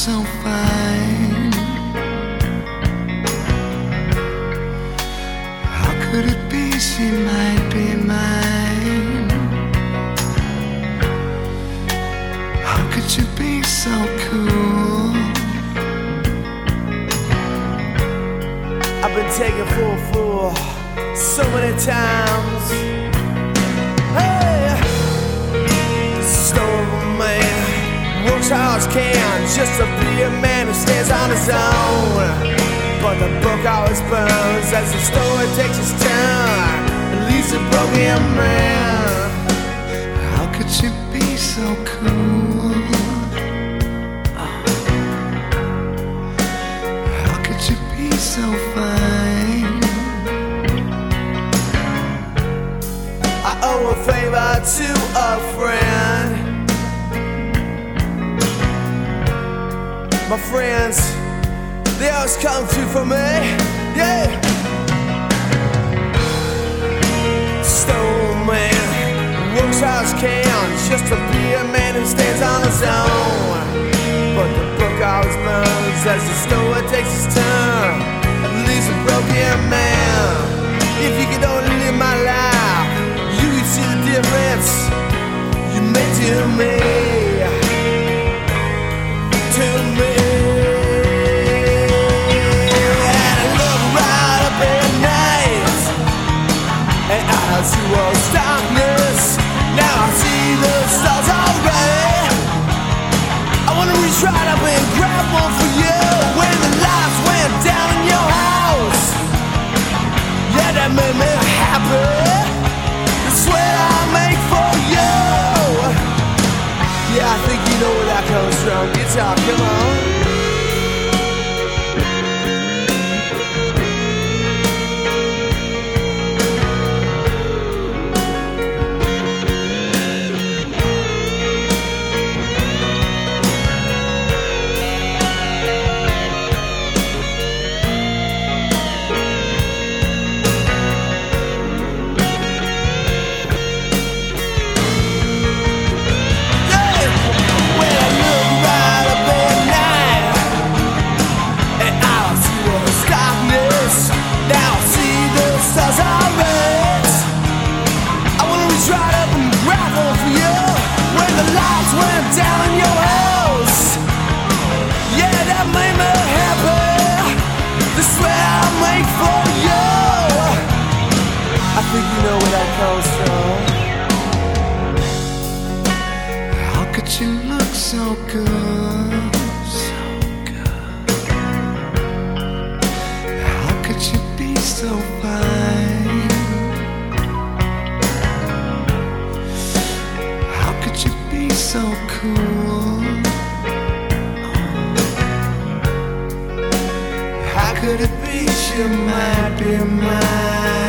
so fine? How could it be she might be mine? How could you be so cool? I've been taken for a fool so many times. Hey, stone man works hard as can just to be a man who stands on his own. But the book always burns as the story takes its turn and leaves a broken man. How could you be so cool? How could you be so fine? I owe a favor to a friend. My friends, they always come through for me, yeah. Stone man works hard as can just to be a man who stands on his own. But the book always burns as the story takes its turn and leaves a broken man. If you could only live my life, you could see the difference you made to me. To me. See was darkness, now I see the stars already. I wanna reach right up and grab one for you when the lights went down in your house. Yeah, that made me happy. That's what I make for you. Yeah, I think you know where that comes from. Guitar, come on. I think you know where that comes from. How could you look so good? So good. How could you be so fine? How could you be so cool? How could it be she might be mine?